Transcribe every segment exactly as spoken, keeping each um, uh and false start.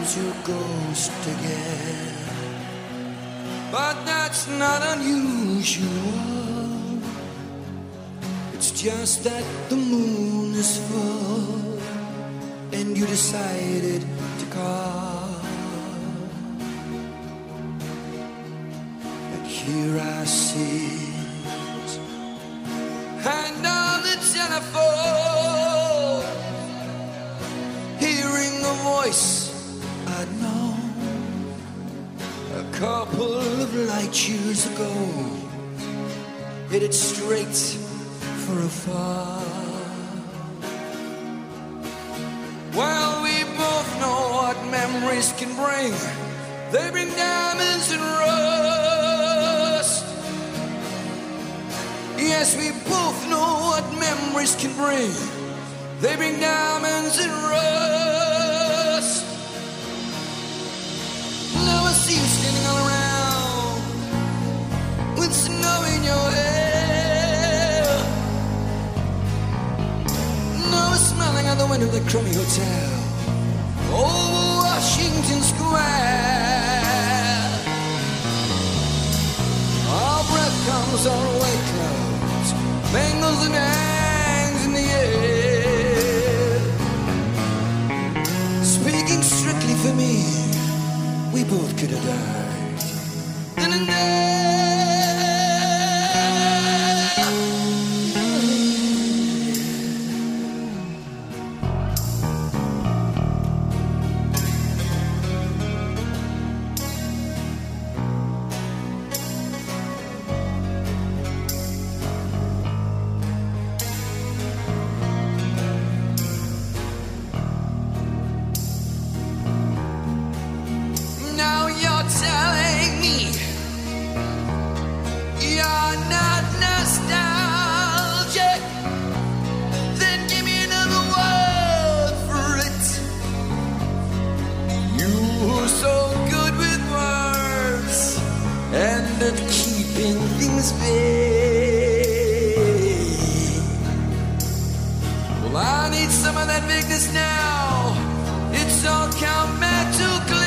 to ghost again. But that's not unusual. It's just that the moon is full and you decided to call. And here I sit and on the telephone, hearing a voice I'd known a couple of light years ago, headed straight for a fall. Well, we both know what memories can bring. They bring diamonds and rust. Yes, we both know what memories can bring. They bring diamonds and rust. Now I see you standing all around with snow in your hair. Now I'm smiling out the window of the crummy hotel over Washington Square. Our breath comes our way clouds, mangles and hangs in the air. Speaking strictly for me, we both could have died. Da-da-da. Now you're telling me you're not nostalgic. Then give me another word for it. You were so good with words and at keeping things vague. Well, I need some of that vagueness now. It's all come back too clearly.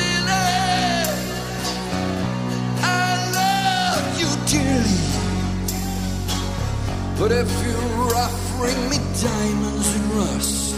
Dearly, but if you're offering me diamonds and rust,